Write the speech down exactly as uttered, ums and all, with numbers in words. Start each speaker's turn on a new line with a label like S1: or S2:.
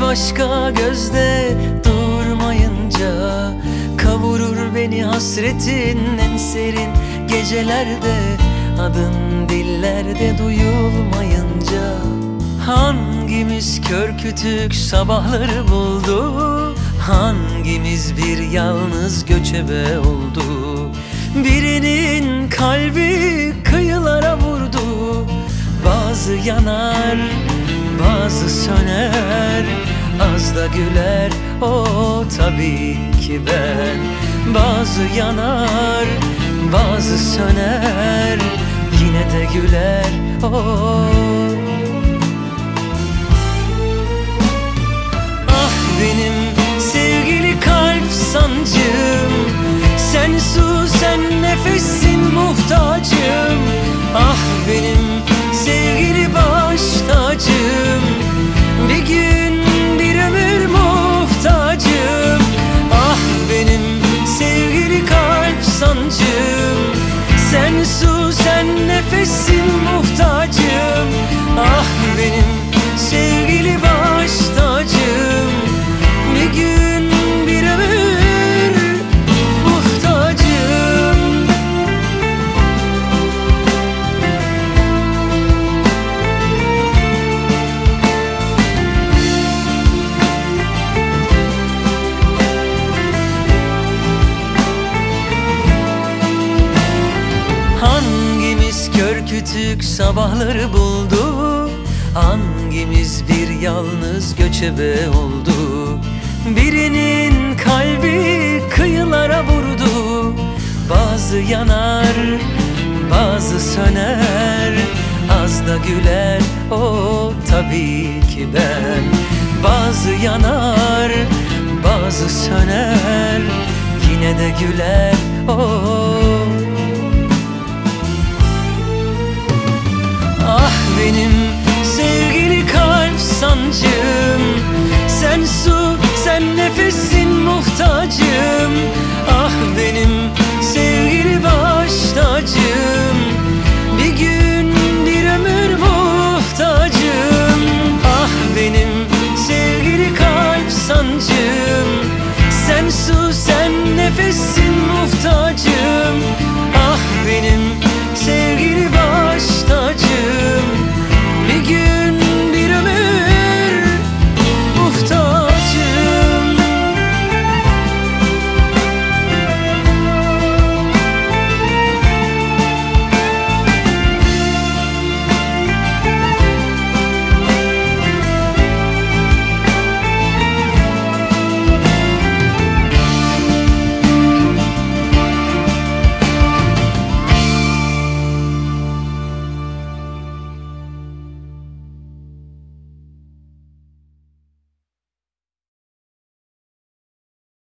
S1: başka gözde durmayınca, kavurur beni hasretin en serin gecelerde, adın dillerde duyulmayınca. Hangimiz kör kütük sabahları buldu, hangimiz bir yalnız göçebe oldu? Birinin kalbi kıyılara vurdu, bazı yanar, bazı söner, az da güler o tabii ki ben. Bazı yanar, bazı söner, yine de güler o. Ah benim sevgili kalp sancım, sen su sen nefesin muhtacım. Ah benim sevgili baş tacım, bir gün bir ömür muhtacım. Ah benim sevgili kalp sancım, sen su sen nefesin muhtacım. Ah benim sevgili baş tacım, bir gün bir ömür muhtacım. Hangimiz kör kütük sabahları buldu, hangimiz bir yalnız göçebe oldu? Birinin kalbi kıyılara vurdu, bazı yanar, bazı söner, az da güler o tabii ki ben. Bazı yanar, bazı söner, yine de güler o. Ah benim sevgili kalp sancım, sen su sen nefesin muhtacım. Ah benim sevgili baş tacım, bir gün bir ömür muhtacım. Ah benim sevgili kalp sancım, sen su sen nefesin muhtacım.